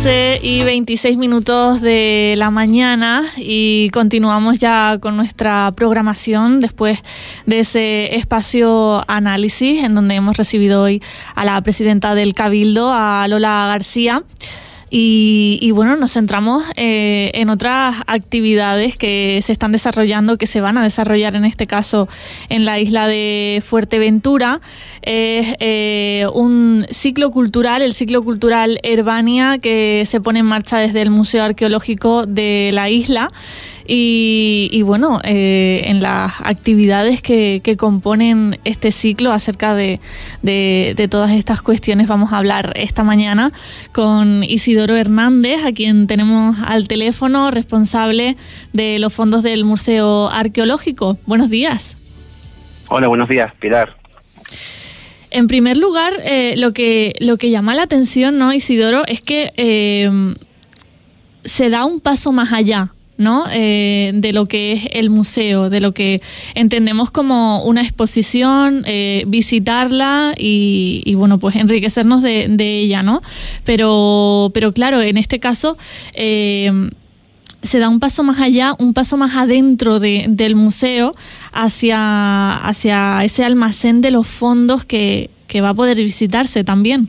11:26 de la mañana y continuamos ya con nuestra programación después de ese espacio análisis en donde hemos recibido hoy a la presidenta del Cabildo, a Lola García. Y bueno, nos centramos en otras actividades que se están desarrollando, que se van a desarrollar en este caso en la isla de Fuerteventura. Es un ciclo cultural, el ciclo cultural Herbania, que se pone en marcha desde el Museo Arqueológico de la isla. Y bueno, en las actividades que componen este ciclo acerca de todas estas cuestiones vamos a hablar esta mañana con Isidoro Hernández, a quien tenemos al teléfono, responsable de los fondos del Museo Arqueológico. Buenos días. Hola, buenos días, Pilar. En primer lugar, lo que llama la atención, ¿no, Isidoro?, es que se da un paso más allá, ¿no?, de lo que es el museo, de lo que entendemos como una exposición, visitarla y bueno, pues enriquecernos de ella, ¿no? Pero claro, en este caso se da un paso más allá, un paso más adentro del museo hacia ese almacén de los fondos que va a poder visitarse también.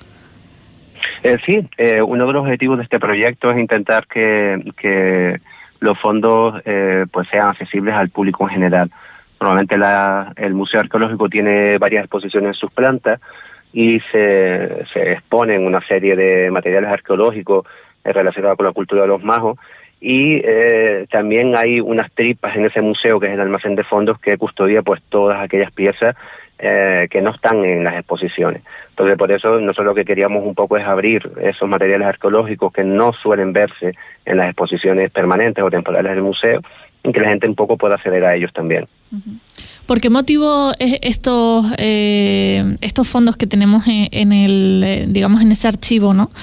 Sí, uno de los objetivos de este proyecto es intentar que los fondos pues sean accesibles al público en general. Normalmente el Museo Arqueológico tiene varias exposiciones en sus plantas y se exponen una serie de materiales arqueológicos relacionados con la cultura de los majos, y también hay unas tripas en ese museo, que es el almacén de fondos, que custodia pues todas aquellas piezas que no están en las exposiciones. Entonces, por eso nosotros lo que queríamos un poco es abrir esos materiales arqueológicos que no suelen verse en las exposiciones permanentes o temporales del museo, y que la gente un poco pueda acceder a ellos también. ¿Por qué motivo estos fondos que tenemos en ese archivo, ¿no?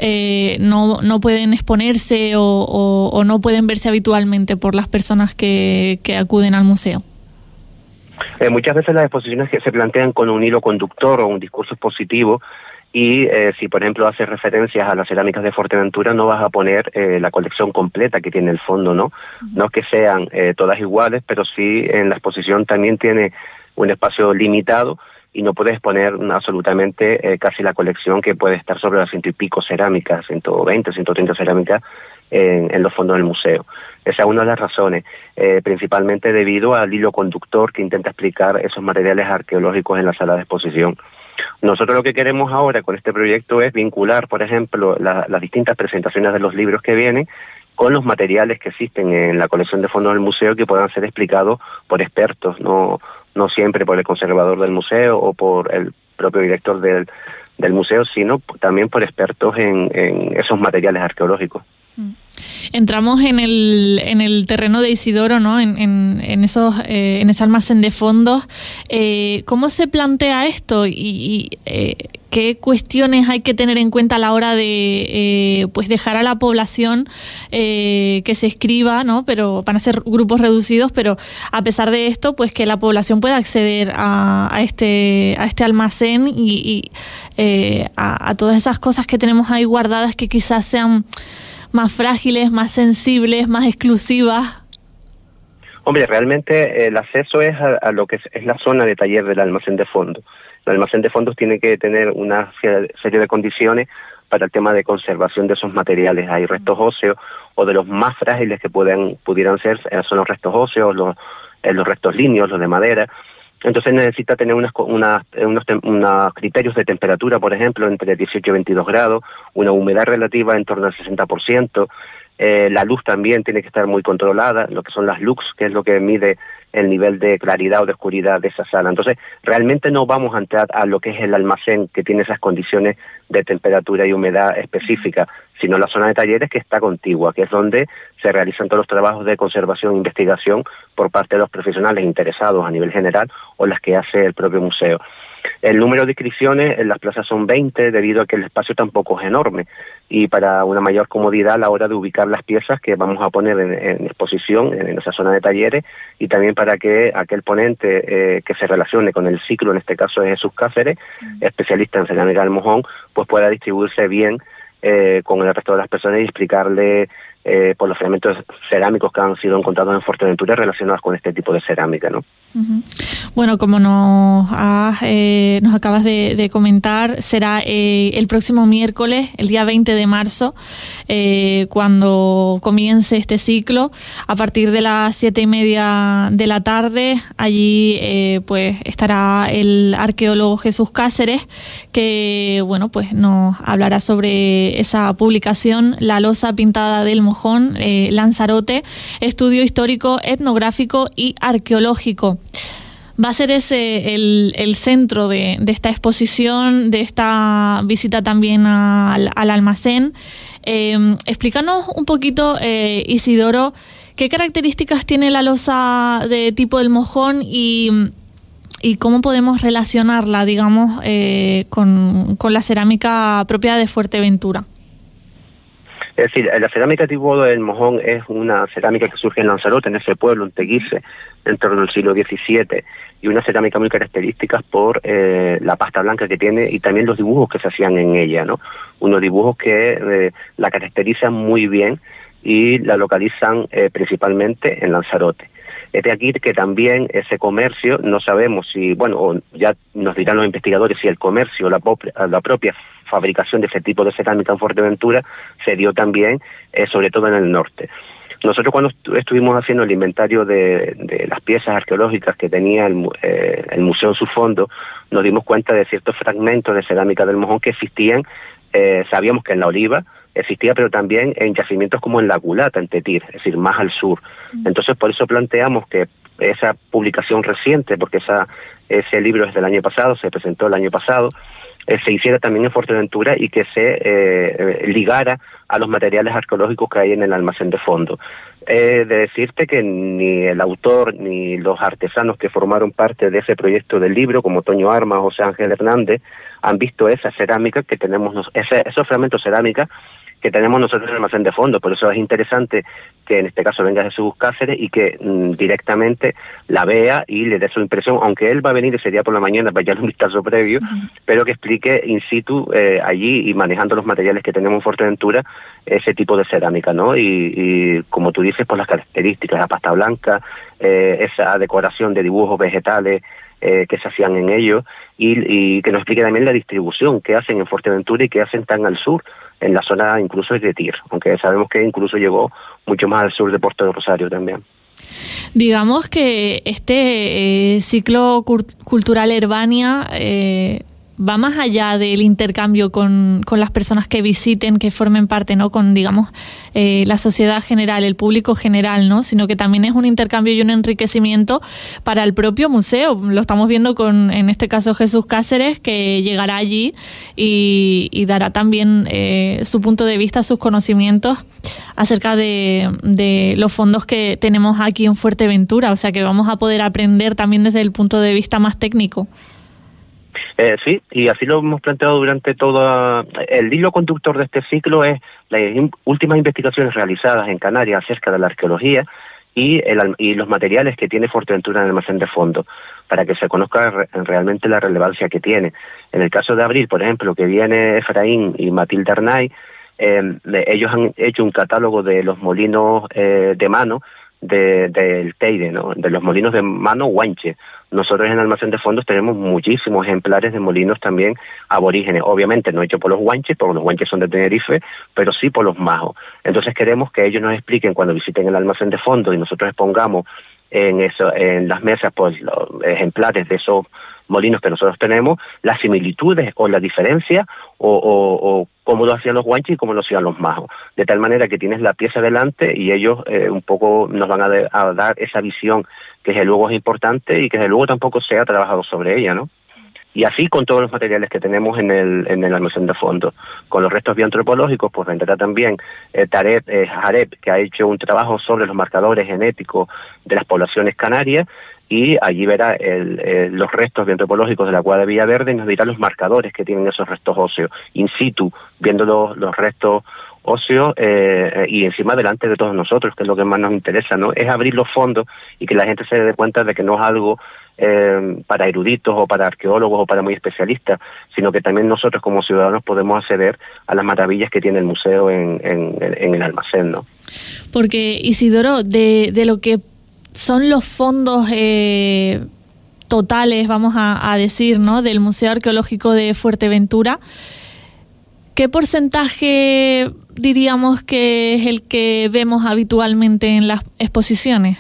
No pueden exponerse o no pueden verse habitualmente por las personas que acuden al museo? Muchas veces las exposiciones que se plantean con un hilo conductor o un discurso expositivo, y si por ejemplo haces referencias a las cerámicas de Fuerteventura, no vas a poner la colección completa que tiene el fondo, ¿no? No es que sean todas iguales, pero sí en la exposición también tiene un espacio limitado y no puedes poner absolutamente casi la colección, que puede estar sobre las 100 y pico cerámicas, 120, 130 cerámicas en los fondos del museo. Esa es una de las razones, principalmente debido al hilo conductor que intenta explicar esos materiales arqueológicos en la sala de exposición. Nosotros lo que queremos ahora con este proyecto es vincular, por ejemplo, las distintas presentaciones de los libros que vienen con los materiales que existen en la colección de fondos del museo, que puedan ser explicados por expertos, no siempre por el conservador del museo o por el propio director del museo, sino también por expertos en esos materiales arqueológicos. Entramos en el terreno de Isidoro, ¿no? En ese almacén de fondos. ¿Cómo se plantea esto y qué cuestiones hay que tener en cuenta a la hora de pues dejar a la población que se inscriba, ¿no? Pero van a ser grupos reducidos, pero a pesar de esto, pues que la población pueda acceder a este almacén y a todas esas cosas que tenemos ahí guardadas, que quizás sean más frágiles, más sensibles, más exclusivas? Hombre, realmente el acceso es a lo que es la zona de taller del almacén de fondos. El almacén de fondos tiene que tener una serie de condiciones para el tema de conservación de esos materiales. Hay restos óseos, o de los más frágiles que pudieran ser, son los restos óseos, los restos líneos, los de madera. Entonces necesita tener unos criterios de temperatura, por ejemplo, entre 18 y 22 grados, una humedad relativa en torno al 60%, la luz también tiene que estar muy controlada, lo que son las lux, que es lo que mide el nivel de claridad o de oscuridad de esa sala. Entonces, realmente no vamos a entrar a lo que es el almacén, que tiene esas condiciones de temperatura y humedad específica, sino la zona de talleres, que está contigua, que es donde se realizan todos los trabajos de conservación e investigación por parte de los profesionales interesados a nivel general o las que hace el propio museo. El número de inscripciones en las plazas son 20, debido a que el espacio tampoco es enorme, y para una mayor comodidad a la hora de ubicar las piezas que vamos a poner en exposición en esa zona de talleres, y también para que aquel ponente que se relacione con el ciclo, en este caso es Jesús Cáceres, especialista en cerámica del Mojón, pues pueda distribuirse bien con el resto de las personas y explicarle por los fragmentos cerámicos que han sido encontrados en Fuerteventura relacionados con este tipo de cerámica, ¿no? Uh-huh. Bueno, como nos acabas de comentar, será el próximo miércoles, el día 20 de marzo, cuando comience este ciclo, a partir de las 7:30 de la tarde. Allí pues estará el arqueólogo Jesús Cáceres, que bueno, pues nos hablará sobre esa publicación, La losa pintada del Mojón, Lanzarote, estudio histórico, etnográfico y arqueológico. Va a ser ese el centro de esta exposición, de esta visita también al almacén. Explícanos un poquito, Isidoro, qué características tiene la losa de tipo del Mojón y cómo podemos relacionarla, digamos, con la cerámica propia de Fuerteventura. Es decir, la cerámica tipo del Mojón es una cerámica que surge en Lanzarote, en ese pueblo, en Teguise, en torno al siglo XVII, y una cerámica muy característica por la pasta blanca que tiene y también los dibujos que se hacían en ella, ¿no? Unos dibujos que la caracterizan muy bien y la localizan principalmente en Lanzarote. Es de aquí que también ese comercio, no sabemos si, bueno, ya nos dirán los investigadores si el comercio, la propia fabricación de ese tipo de cerámica en Fuerteventura se dio también, sobre todo en el norte. Nosotros cuando estuvimos haciendo el inventario de las piezas arqueológicas que tenía el museo en su fondo, nos dimos cuenta de ciertos fragmentos de cerámica del Mojón que existían. Sabíamos que en La Oliva existía, pero también en yacimientos como en La Culata, en Tetir, es decir, más al sur. Entonces por eso planteamos que esa publicación reciente, porque ese libro es del año pasado, se presentó el año pasado, se hiciera también en Fuerteventura y que se ligara a los materiales arqueológicos que hay en el almacén de fondo. De decirte que ni el autor ni los artesanos que formaron parte de ese proyecto del libro, como Toño Armas o José Ángel Hernández, han visto esa cerámica que tenemos, esos fragmentos cerámica que tenemos nosotros en el almacén de fondo. Por eso es interesante que en este caso venga Jesús Cáceres y que directamente la vea y le dé su impresión, aunque él va a venir ese día por la mañana para echarle un vistazo previo, pero que explique in situ allí y manejando los materiales que tenemos en Fuerteventura ese tipo de cerámica, ¿no? Y como tú dices, por las características, la pasta blanca, esa decoración de dibujos vegetales que se hacían en ellos y que nos explique también la distribución que hacen en Fuerteventura y que hacen tan al sur, en la zona incluso de Tetir, aunque sabemos que incluso llegó mucho más al sur de Puerto de Rosario también. Digamos que este ciclo cultural Herbania va más allá del intercambio con las personas que visiten, que formen parte, ¿no? Con, digamos, la sociedad general, el público general, ¿no? Sino que también es un intercambio y un enriquecimiento para el propio museo. Lo estamos viendo con, en este caso, Jesús Cáceres, que llegará allí y dará también su punto de vista, sus conocimientos acerca de los fondos que tenemos aquí en Fuerteventura. O sea que vamos a poder aprender también desde el punto de vista más técnico. Sí, y así lo hemos planteado durante todo el hilo conductor de este ciclo es las últimas investigaciones realizadas en Canarias acerca de la arqueología y los materiales que tiene Fuerteventura en el almacén de fondo, para que se conozca realmente la relevancia que tiene. En el caso de Abril, por ejemplo, que viene Efraín y Matilde Arnay, ellos han hecho un catálogo de los molinos de mano del Teide, ¿no? De los molinos de mano Guanche. Nosotros en el almacén de fondos tenemos muchísimos ejemplares de molinos también aborígenes, obviamente no hechos por los guanches, porque los guanches son de Tenerife, pero sí por los majos. Entonces queremos que ellos nos expliquen cuando visiten el almacén de fondos y nosotros expongamos en las mesas pues los ejemplares de esos molinos que nosotros tenemos, las similitudes o la diferencia o cómo lo hacían los guanches y cómo lo hacían los majos, de tal manera que tienes la pieza delante y ellos un poco nos van a dar esa visión que desde luego es importante y que desde luego tampoco se ha trabajado sobre ella, ¿no? Y así con todos los materiales que tenemos en el almacén de fondo. Con los restos bioantropológicos, pues vendrá también Jareb, que ha hecho un trabajo sobre los marcadores genéticos de las poblaciones canarias, y allí verá los restos bioantropológicos de la Cuadra de Villaverde y nos dirá los marcadores que tienen esos restos óseos, in situ, viendo los restos óseos y encima delante de todos nosotros, que es lo que más nos interesa, ¿no? Es abrir los fondos y que la gente se dé cuenta de que no es algo para eruditos o para arqueólogos o para muy especialistas, sino que también nosotros como ciudadanos podemos acceder a las maravillas que tiene el museo en el almacén, ¿no? Porque, Isidoro, de lo que son los fondos totales, vamos a decir, ¿no?, del Museo Arqueológico de Fuerteventura, ¿qué porcentaje diríamos que es el que vemos habitualmente en las exposiciones?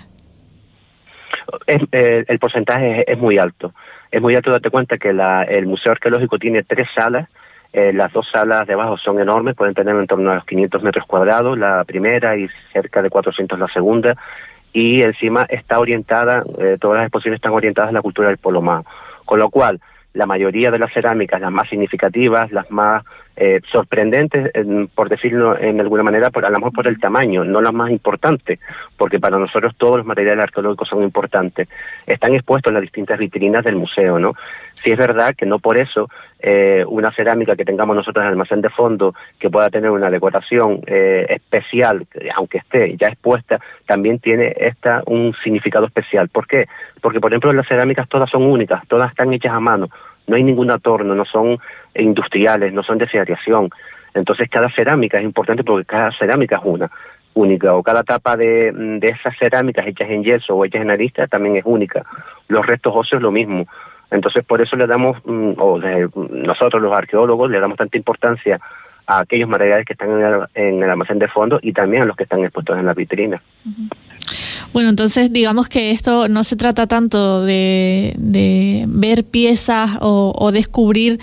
El porcentaje es muy alto. Es muy alto, date cuenta que el Museo Arqueológico tiene 3 salas. Las 2 salas de abajo son enormes, pueden tener en torno a los 500 metros cuadrados, la primera, y cerca de 400 la segunda. Y encima está orientada, todas las exposiciones están orientadas a la cultura del Polomao. Con lo cual, la mayoría de las cerámicas, las más significativas, las más sorprendentes, por decirlo en alguna manera, a lo mejor por el tamaño, no las más importantes, porque para nosotros todos los materiales arqueológicos son importantes, están expuestos en las distintas vitrinas del museo, ¿no? Sí es verdad que no por eso una cerámica que tengamos nosotros en el almacén de fondo, que pueda tener una decoración especial, aunque esté ya expuesta, también tiene un significado especial. ¿Por qué? Porque, por ejemplo, las cerámicas todas son únicas, todas están hechas a mano. No hay ningún atorno, no son industriales, no son de seriación. Entonces cada cerámica es importante porque cada cerámica es única, o cada tapa de esas cerámicas hechas en yeso o hechas en arista también es única. Los restos óseos lo mismo. Entonces por eso le damos, nosotros los arqueólogos le damos tanta importancia a aquellos materiales que están en el almacén de fondo y también a los que están expuestos en la vitrina. Uh-huh. Bueno, entonces digamos que esto no se trata tanto de ver piezas o descubrir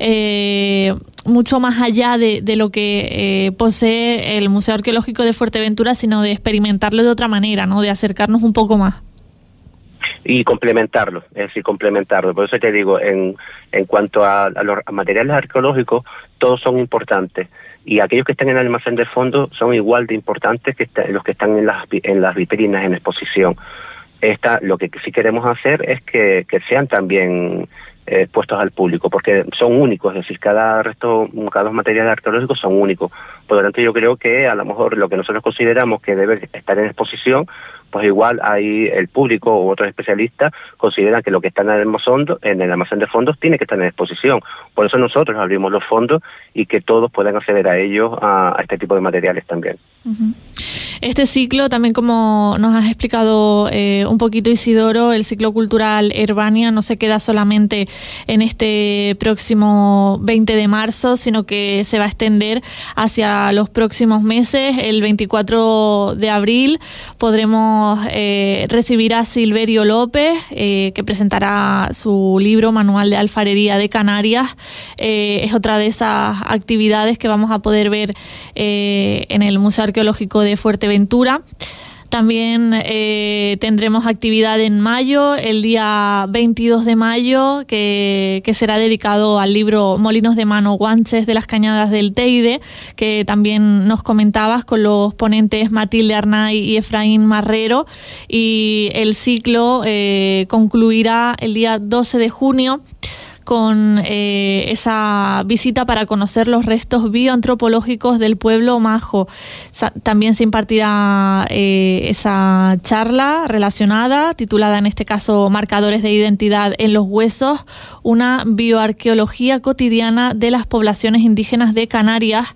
mucho más allá de lo que posee el Museo Arqueológico de Fuerteventura, sino de experimentarlo de otra manera, ¿no?, de acercarnos un poco más. Y complementarlo, es decir, complementarlo. Por eso te digo, en cuanto a los materiales arqueológicos, todos son importantes. Y aquellos que están en el almacén de fondo son igual de importantes que los que están en las vitrinas, en exposición. Lo que sí queremos hacer es que sean también puestos al público, porque son únicos, es decir, cada materiales arqueológicos son únicos. Por lo tanto, yo creo que a lo mejor lo que nosotros consideramos que debe estar en exposición, pues igual ahí el público u otros especialistas consideran que lo que está en el almacén de fondos tiene que estar en exposición. Por eso nosotros abrimos los fondos y que todos puedan acceder a ellos, a este tipo de materiales también. Uh-huh. Este ciclo, también como nos has explicado un poquito, Isidoro, el ciclo cultural Herbania no se queda solamente en este próximo 20 de marzo, sino que se va a extender hacia los próximos meses. El 24 de abril podremos recibir a Silverio López, que presentará su libro Manual de Alfarería de Canarias. Es otra de esas actividades que vamos a poder ver en el Museo Arqueológico de Fuerteventura. También tendremos actividad en mayo, el día 22 de mayo, que será dedicado al libro Molinos de Mano Guanches de las Cañadas del Teide, que también nos comentabas, con los ponentes Matilde Arnay y Efraín Marrero. Y el ciclo concluirá el día 12 de junio con esa visita para conocer los restos bioantropológicos del pueblo majo. También se impartirá esa charla relacionada, titulada en este caso Marcadores de Identidad en los Huesos, una bioarqueología cotidiana de las poblaciones indígenas de Canarias.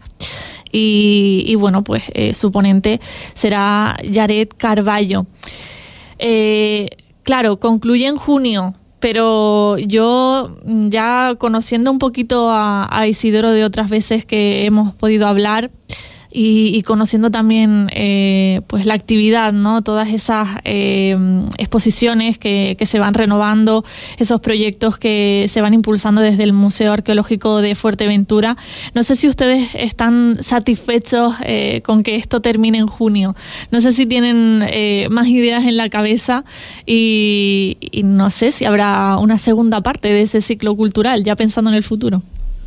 Y bueno, pues su ponente será Yaret Carballo. Claro, concluye en junio, pero yo, ya conociendo un poquito a Isidoro de otras veces que hemos podido hablar, y conociendo también pues la actividad, ¿no?, todas esas exposiciones que se van renovando, esos proyectos que se van impulsando desde el Museo Arqueológico de Fuerteventura, no sé si ustedes están satisfechos con que esto termine en junio. No sé si tienen más ideas en la cabeza y no sé si habrá una segunda parte de ese ciclo cultural, ya pensando en el futuro.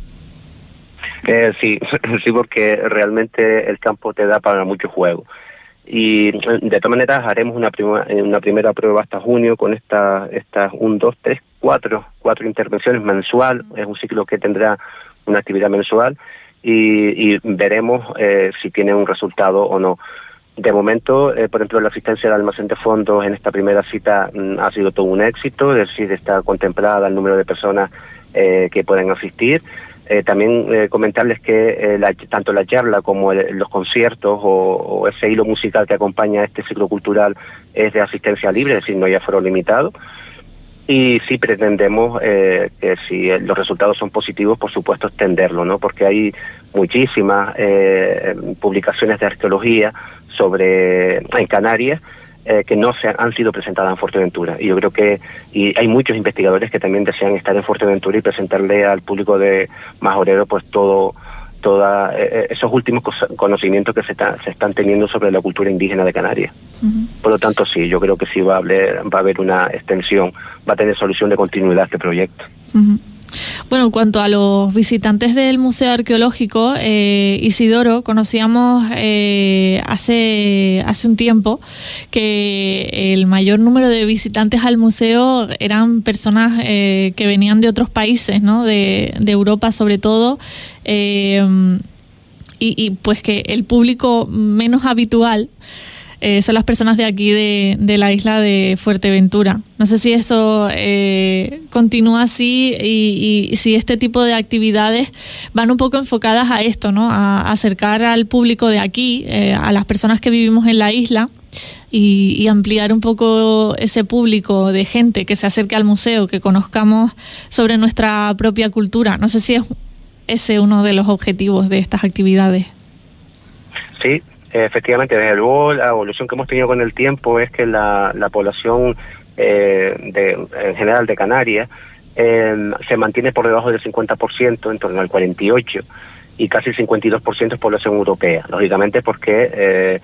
Sí, porque realmente el campo te da para mucho juego. Y de todas maneras haremos una primera prueba hasta junio con estas 4 intervenciones mensual. Es un ciclo que tendrá una actividad mensual y veremos si tiene un resultado o no. De momento, por ejemplo, la asistencia al almacén de fondos en esta primera cita ha sido todo un éxito, es decir, está contemplada el número de personas que pueden asistir. También comentarles que tanto la charla como los conciertos o ese hilo musical que acompaña a este ciclo cultural es de asistencia libre, es decir, no hay aforo limitado. Y sí pretendemos que si los resultados son positivos, por supuesto, extenderlo, ¿no? Porque hay muchísimas publicaciones de arqueología en Canarias que no han sido presentadas en Fuerteventura. Y yo creo que hay muchos investigadores que también desean estar en Fuerteventura y presentarle al público de Majorero pues todos esos últimos conocimientos que se están teniendo sobre la cultura indígena de Canarias. Uh-huh. Por lo tanto, sí, yo creo que sí va a haber una extensión, va a tener solución de continuidad este proyecto. Uh-huh. Bueno, en cuanto a los visitantes del Museo Arqueológico, Isidoro, conocíamos hace un tiempo que el mayor número de visitantes al museo eran personas que venían de otros países, ¿no? De Europa sobre todo, y pues que el público menos habitual son las personas de aquí de la isla de Fuerteventura. No sé si eso continúa así y si este tipo de actividades van un poco enfocadas a esto, ¿no? A acercar al público de aquí, a las personas que vivimos en la isla y ampliar un poco ese público de gente que se acerque al museo, que conozcamos sobre nuestra propia cultura. No sé si es ese uno de los objetivos de estas actividades. Sí. Efectivamente, desde luego la evolución que hemos tenido con el tiempo es que la población en general de Canarias se mantiene por debajo del 50%, en torno al 48%, y casi el 52% es población europea, lógicamente porque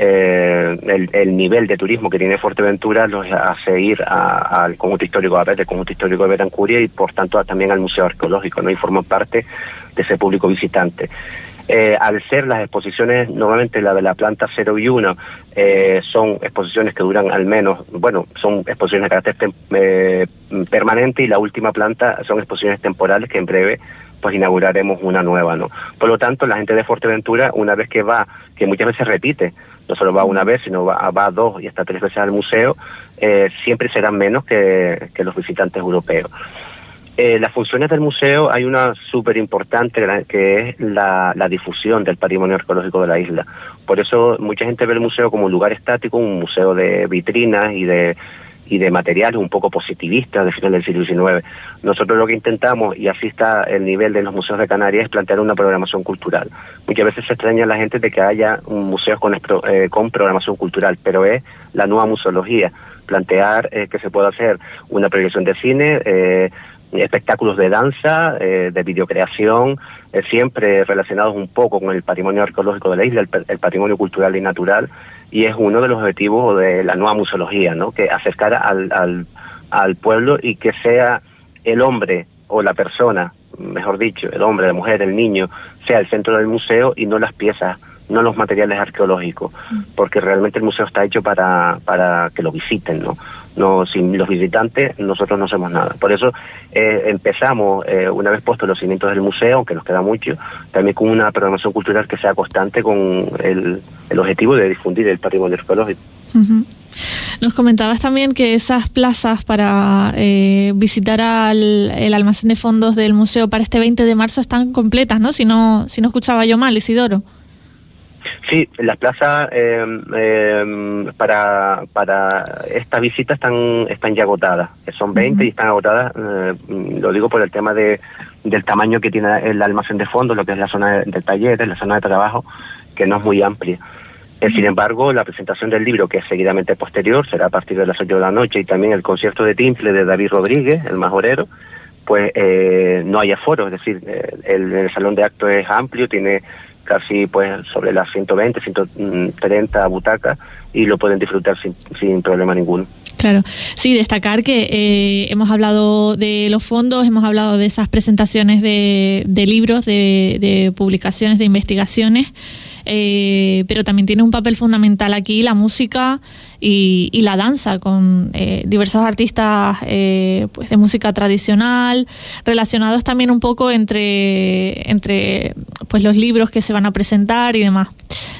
el nivel de turismo que tiene Fuerteventura los hace ir al conjunto histórico de Betancuria y por tanto también al Museo Arqueológico, ¿no? Y forman parte de ese público visitante. Al ser las exposiciones, normalmente la de la planta 0 y 1, son exposiciones que duran al menos, son exposiciones de carácter permanente, y la última planta son exposiciones temporales que en breve pues inauguraremos una nueva, ¿no? Por lo tanto, la gente de Fuerteventura, una vez que va, que muchas veces repite, no solo va una vez, sino va 2 y hasta 3 veces al museo, siempre serán menos que los visitantes europeos. Las funciones del museo, hay una súper importante que es la difusión del patrimonio arqueológico de la isla. Por eso mucha gente ve el museo como un lugar estático, un museo de vitrinas y de materiales un poco positivistas de finales del siglo XIX. Nosotros lo que intentamos, y así está el nivel de los museos de Canarias, es plantear una programación cultural. Muchas veces se extraña a la gente de que haya museos con programación cultural, pero es la nueva museología, plantear que se pueda hacer una proyección de cine, espectáculos de danza, de videocreación, siempre relacionados un poco con el patrimonio arqueológico de la isla, el patrimonio cultural y natural, y es uno de los objetivos de la nueva museología, ¿no? Que acercar al pueblo y que sea el hombre o la persona, mejor dicho, el hombre, la mujer, el niño, sea el centro del museo y no las piezas, no los materiales arqueológicos, porque realmente el museo está hecho para que lo visiten, ¿no? No, sin los visitantes nosotros no hacemos nada. Por eso empezamos, una vez puestos los cimientos del museo, aunque nos queda mucho, también con una programación cultural que sea constante con el objetivo de difundir el patrimonio arqueológico. Uh-huh. Nos comentabas también que esas plazas para visitar el almacén de fondos del museo para este 20 de marzo están completas, ¿no? Si no escuchaba yo mal, Isidoro. Sí, las plazas para esta visita están ya agotadas. Son 20 y están agotadas, lo digo por el tema del tamaño que tiene el almacén de fondos, lo que es la zona de talleres, la zona de trabajo, que no es muy amplia. Sin embargo, la presentación del libro, que es seguidamente posterior, será a partir de las 8 de la noche, y también el concierto de timple de David Rodríguez, el majorero, pues no hay aforo, es decir, el salón de actos es amplio, tiene casi pues sobre las 120, 130 butacas, y lo pueden disfrutar sin problema ninguno. Claro, sí, destacar que hemos hablado de los fondos, hemos hablado de esas presentaciones de libros, de publicaciones, de investigaciones, pero también tiene un papel fundamental aquí la música y la danza, con diversos artistas pues de música tradicional, relacionados también un poco entre pues los libros que se van a presentar y demás.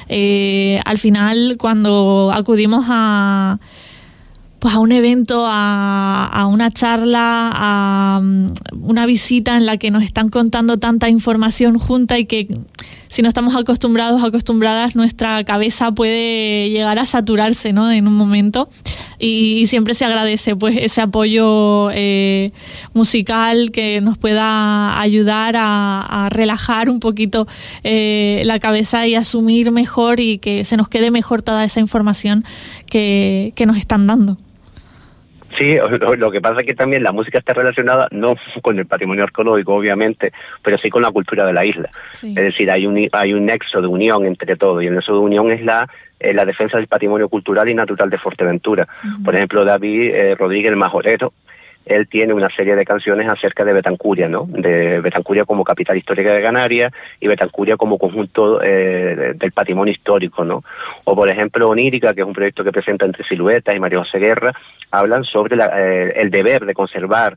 Al final, cuando acudimos a un evento, a una charla, a una visita en la que nos están contando tanta información junta y que si no estamos acostumbradas, nuestra cabeza puede llegar a saturarse, ¿no?, en un momento, y siempre se agradece pues ese apoyo musical que nos pueda ayudar a relajar un poquito la cabeza y asumir mejor y que se nos quede mejor toda esa información que nos están dando. Sí, lo que pasa es que también la música está relacionada no con el patrimonio arqueológico, obviamente, pero sí con la cultura de la isla. Sí. Es decir, hay un nexo de unión entre todo, y el nexo de unión es la defensa del patrimonio cultural y natural de Fuerteventura. Uh-huh. Por ejemplo, David Rodríguez, el majorero, él tiene una serie de canciones acerca de Betancuria, ¿no? De Betancuria como capital histórica de Canarias y Betancuria como conjunto del patrimonio histórico, ¿no? O por ejemplo Onírica, que es un proyecto que presenta Entre Siluetas y María José Guerra, hablan sobre el deber de conservar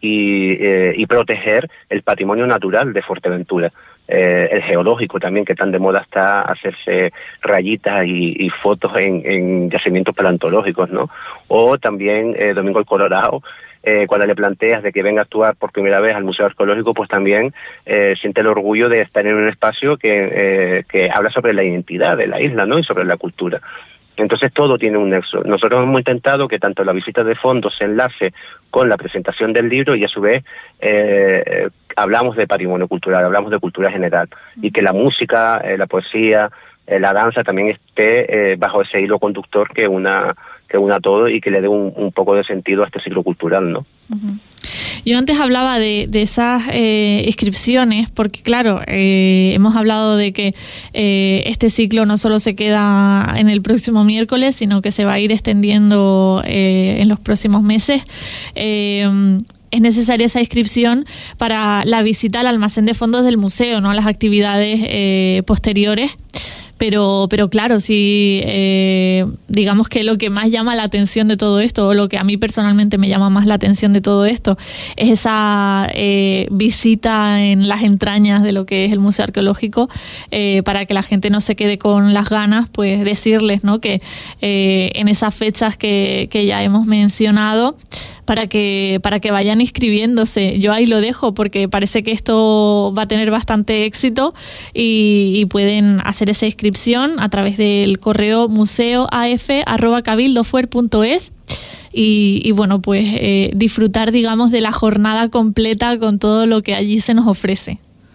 y proteger el patrimonio natural de Fuerteventura. El geológico también, que tan de moda está hacerse rayitas y fotos en yacimientos paleontológicos, ¿no? O también Domingo el Colorado, cuando le planteas de que venga a actuar por primera vez al Museo Arqueológico, pues también siente el orgullo de estar en un espacio que habla sobre la identidad de la isla, ¿no?, y sobre la cultura. Entonces todo tiene un nexo. Nosotros hemos intentado que tanto la visita de fondo se enlace con la presentación del libro y a su vez hablamos de patrimonio cultural, hablamos de cultura general, y que la música, la poesía, la danza también esté bajo ese hilo conductor que una todo y que le dé un poco de sentido a este ciclo cultural, ¿no? Uh-huh. Yo antes hablaba de esas inscripciones, porque claro, hemos hablado de que este ciclo no solo se queda en el próximo miércoles, sino que se va a ir extendiendo en los próximos meses. Es necesaria esa inscripción para la visita al almacén de fondos del museo, ¿no?, a las actividades posteriores. Pero claro, si digamos que lo que más llama la atención de todo esto, o lo que a mí personalmente me llama más la atención de todo esto, es esa visita en las entrañas de lo que es el Museo Arqueológico, para que la gente no se quede con las ganas, pues decirles, ¿no?, que en esas fechas que ya hemos mencionado, para que vayan inscribiéndose. Yo ahí lo dejo porque parece que esto va a tener bastante éxito y pueden hacer esa inscripción a través del correo museoaf@cabildofuer.es y bueno, pues disfrutar, digamos, de la jornada completa con todo lo que allí se nos ofrece.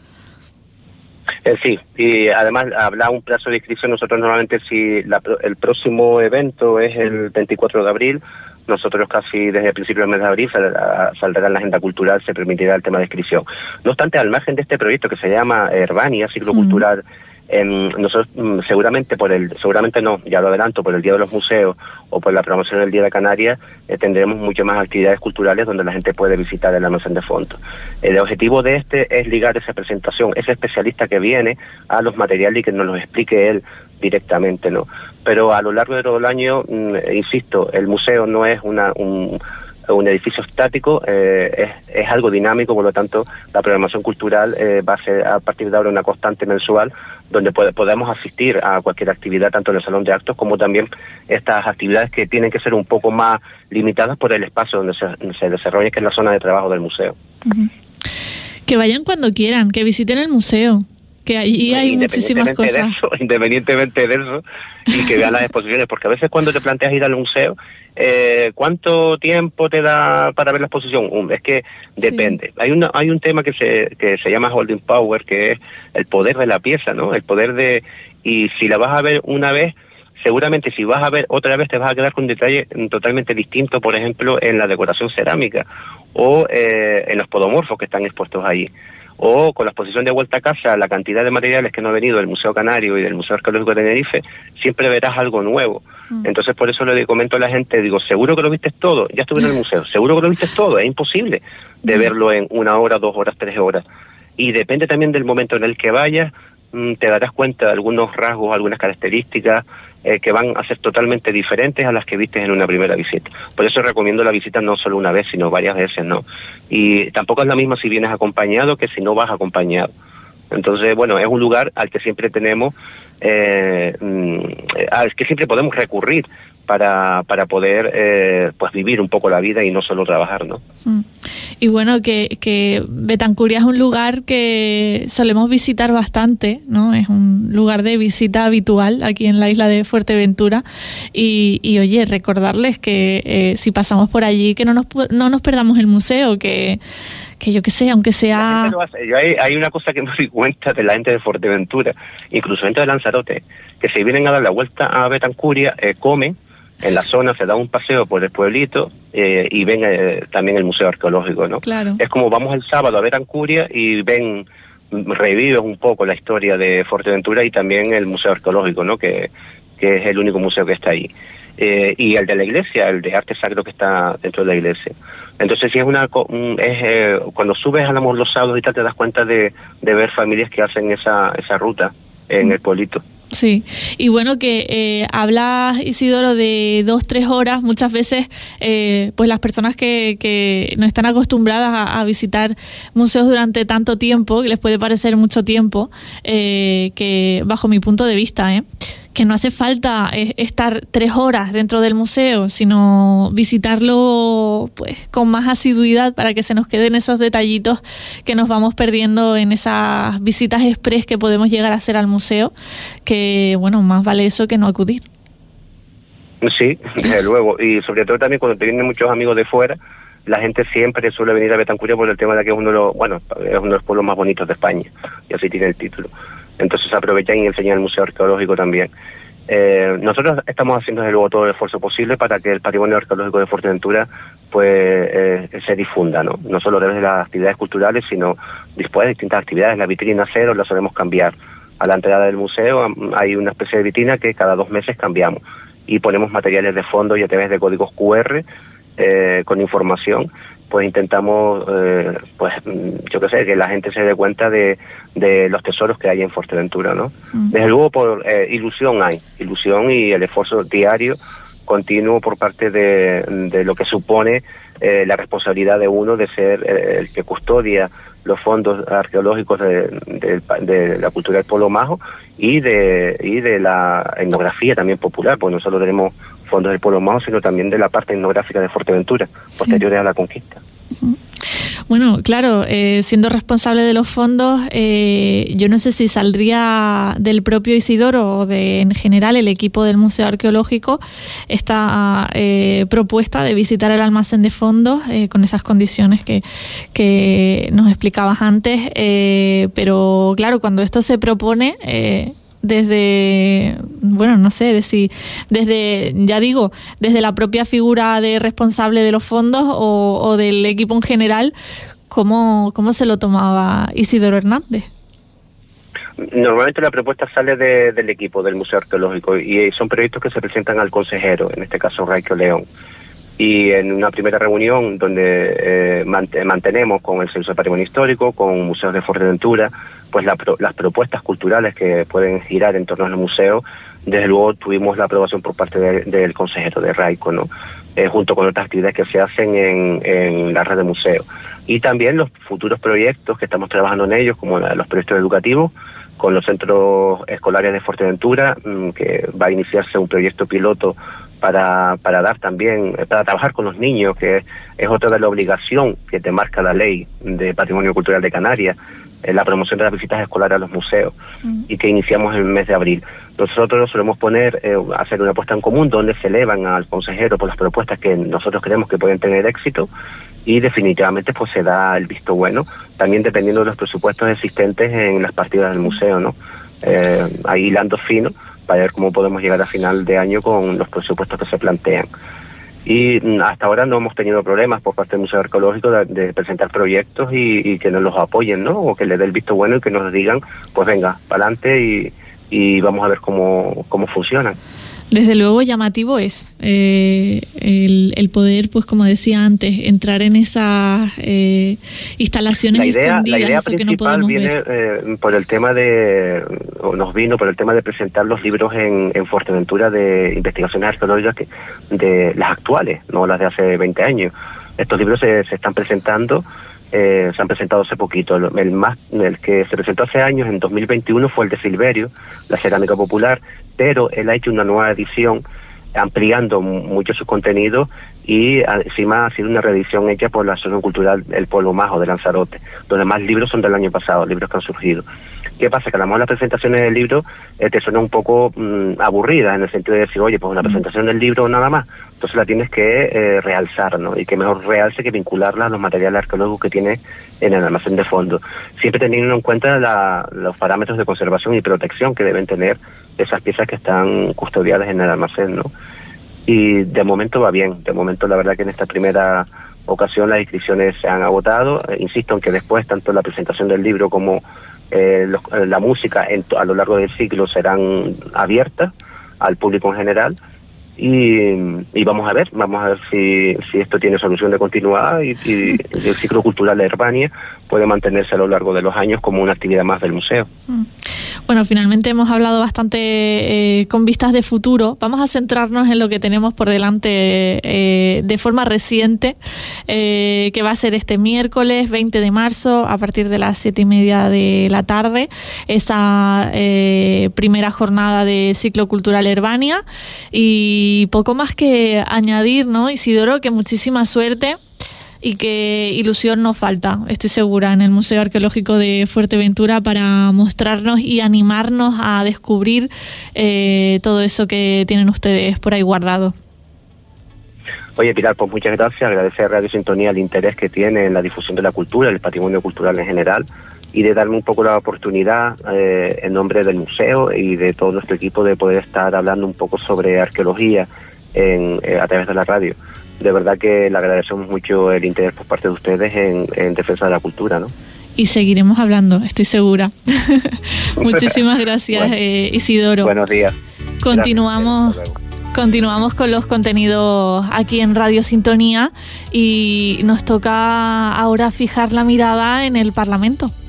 Sí, y además habla un plazo de inscripción. Nosotros normalmente, si el próximo evento es el 24 de abril, nosotros casi desde el principio del mes de abril saldrá en la agenda cultural, se permitirá el tema de inscripción. No obstante, al margen de este proyecto que se llama Herbania, ciclo cultural, nosotros seguramente no, ya lo adelanto, por el Día de los Museos o por la promoción del Día de Canarias, tendremos muchas más actividades culturales donde la gente puede visitar el almacén de fondos. El objetivo de este es ligar esa presentación, ese especialista que viene, a los materiales y que nos los explique él directamente, ¿no? Pero a lo largo de todo el año, insisto, el museo no es un edificio estático, es algo dinámico, por lo tanto la programación cultural va a ser a partir de ahora una constante mensual donde podemos asistir a cualquier actividad, tanto en el salón de actos como también estas actividades que tienen que ser un poco más limitadas por el espacio donde se desarrolla, que es la zona de trabajo del museo. Uh-huh. Que vayan cuando quieran, que visiten el museo, que allí hay muchísimas cosas. Independientemente de eso, y que vean las exposiciones, porque a veces cuando te planteas ir al museo, ¿cuánto tiempo te da para ver la exposición? Es que depende. Sí. Hay un tema que se llama holding power, que es el poder de la pieza, ¿no? El poder y si la vas a ver una vez, seguramente si vas a ver otra vez te vas a quedar con un detalle totalmente distinto, por ejemplo, en la decoración cerámica o en los podomorfos que están expuestos ahí. O con la exposición de Vuelta a Casa, la cantidad de materiales que no ha venido del Museo Canario y del Museo Arqueológico de Tenerife, siempre verás algo nuevo. Entonces por eso le comento a la gente, digo, ¿seguro que lo viste todo? Ya estuve en el museo, ¿seguro que lo viste todo? Es imposible de verlo en 1 hora, 2 horas, 3 horas. Y depende también del momento en el que vayas, te darás cuenta de algunos rasgos, algunas características que van a ser totalmente diferentes a las que vistes en una primera visita. Por eso recomiendo la visita no solo una vez, sino varias veces, ¿no? Y tampoco es la misma si vienes acompañado que si no vas acompañado. Entonces, bueno, es un lugar al que siempre tenemos es que siempre podemos recurrir para poder pues vivir un poco la vida y no solo trabajar, ¿no? Y bueno, que Betancuria es un lugar que solemos visitar bastante, ¿no? Es un lugar de visita habitual aquí en la isla de Fuerteventura y oye, recordarles que si pasamos por allí que no nos perdamos el museo, que yo qué sé, aunque sea... Hay una cosa que me doy cuenta de la gente de Fuerteventura, incluso gente de Lanzarote, que se vienen a dar la vuelta a Betancuria, comen en la zona, se da un paseo por el pueblito y ven también el museo arqueológico, ¿no? Claro. Es como vamos el sábado a Betancuria y reviven un poco la historia de Fuerteventura y también el museo arqueológico, ¿no? Que es el único museo que está ahí. Y el de la iglesia, el de arte sacro que está dentro de la iglesia. Entonces sí cuando subes a los sábados y tal te das cuenta de ver familias que hacen esa ruta en el pueblito. Sí, y bueno, que hablas, Isidoro, de 2-3 horas. Muchas veces pues las personas que no están acostumbradas a visitar museos durante tanto tiempo, que les puede parecer mucho tiempo, que bajo mi punto de vista, que no hace falta estar 3 horas dentro del museo, sino visitarlo pues con más asiduidad para que se nos queden esos detallitos que nos vamos perdiendo en esas visitas express que podemos llegar a hacer al museo, que bueno, más vale eso que no acudir. Sí, desde luego, y sobre todo también cuando te vienen muchos amigos de fuera, la gente siempre suele venir a Betancuria por el tema de que es uno de los pueblos más bonitos de España, y así tiene el título. Entonces aprovechan y enseñan el museo arqueológico también. Nosotros estamos haciendo desde luego todo el esfuerzo posible para que el patrimonio arqueológico de Fuerteventura pues se difunda, no solo a través de las actividades culturales, sino después de distintas actividades. La vitrina cero la solemos cambiar. A la entrada del museo hay una especie de vitrina que cada 2 meses cambiamos y ponemos materiales de fondo y a través de códigos QR con información pues intentamos, pues yo qué sé, que la gente se dé cuenta de los tesoros que hay en Fuerteventura, ¿no? Desde luego ilusión y el esfuerzo diario, continuo por parte de lo que supone la responsabilidad de uno de ser el que custodia los fondos arqueológicos de la cultura del pueblo majo y de la etnografía también popular, porque no solo tenemos fondos del pueblo majo, sino también de la parte etnográfica de Fuerteventura, posteriores a la conquista. Bueno, claro, siendo responsable de los fondos, yo no sé si saldría del propio Isidoro o en general el equipo del Museo Arqueológico esta propuesta de visitar el almacén de fondos con esas condiciones que nos explicabas antes, pero claro, cuando esto se propone... desde, bueno, no sé, desde la propia figura de responsable de los fondos o del equipo en general, ¿cómo se lo tomaba Isidoro Hernández? Normalmente la propuesta sale del equipo del Museo Arqueológico y son proyectos que se presentan al consejero, en este caso Raiko León. Y en una primera reunión donde mantenemos con el Servicio de Patrimonio Histórico, con Museos de Fuerteventura, pues las propuestas culturales que pueden girar en torno al museo, desde luego tuvimos la aprobación por parte del consejero de Raiko, ¿no? Junto con otras actividades que se hacen en la red de museos. Y también los futuros proyectos que estamos trabajando en ellos, como los proyectos educativos, con los centros escolares de Fuerteventura, que va a iniciarse un proyecto piloto para trabajar con los niños, que es otra de la obligación que te marca la ley de Patrimonio Cultural de Canarias, la promoción de las visitas escolares a los museos, y que iniciamos en el mes de abril. Nosotros solemos hacer una apuesta en común donde se elevan al consejero por las propuestas que nosotros creemos que pueden tener éxito, y definitivamente pues se da el visto bueno, también dependiendo de los presupuestos existentes en las partidas del museo, ¿no? Ahí hilando fino para ver cómo podemos llegar a final de año con los presupuestos que se plantean. Y hasta ahora no hemos tenido problemas por parte del Museo Arqueológico de presentar proyectos y que nos los apoyen, ¿no? O que les dé el visto bueno y que nos digan, pues venga, para adelante y vamos a ver cómo funcionan. Desde luego llamativo es el poder, pues como decía antes, entrar en esas instalaciones escondidas. La idea eso que no principal podemos viene nos vino por el tema de presentar los libros en Fuerteventura de investigaciones arqueológicas de las actuales, no las de hace 20 años. Estos libros se están presentando se han presentado hace poquito. El que se presentó hace años, en 2021, fue el de Silverio, la cerámica popular, pero él ha hecho una nueva edición ampliando mucho sus contenidos y encima ha sido una reedición hecha por la Asociación Cultural El Pueblo Majo de Lanzarote, donde más libros son del año pasado, libros que han surgido. ¿Qué pasa? Que a lo mejor las presentaciones del libro te suena un poco aburrida, en el sentido de decir, oye, pues una presentación del libro nada más, entonces la tienes que realzar, ¿no? Y que mejor realce que vincularla a los materiales arqueológicos que tiene en el almacén de fondo, siempre teniendo en cuenta los parámetros de conservación y protección que deben tener esas piezas que están custodiadas en el almacén, ¿no? Y de momento va bien, de momento la verdad que en esta primera ocasión las inscripciones se han agotado, insisto en que después tanto la presentación del libro como la música a lo largo del ciclo serán abiertas al público en general y vamos a ver si esto tiene solución de continuidad y el ciclo cultural de Herbania puede mantenerse a lo largo de los años como una actividad más del museo. Bueno, finalmente hemos hablado bastante con vistas de futuro. Vamos a centrarnos en lo que tenemos por delante de forma reciente, que va a ser este miércoles 20 de marzo a partir de las 7:30 de la tarde, esa primera jornada de Ciclo Cultural Herbania. Y poco más que añadir, ¿no, Isidoro? Que muchísima suerte y que ilusión nos falta, estoy segura, en el Museo Arqueológico de Fuerteventura para mostrarnos y animarnos a descubrir todo eso que tienen ustedes por ahí guardado. Oye, Pilar, pues muchas gracias. Agradecer a Radio Sintonía el interés que tiene en la difusión de la cultura, el patrimonio cultural en general, y de darme un poco la oportunidad en nombre del museo y de todo nuestro equipo de poder estar hablando un poco sobre arqueología a través de la radio. De verdad que le agradecemos mucho el interés por parte de ustedes en defensa de la cultura, ¿no? Y seguiremos hablando, estoy segura. Muchísimas gracias, bueno, Isidoro. Buenos días. Continuamos con los contenidos aquí en Radio Sintonía y nos toca ahora fijar la mirada en el Parlamento.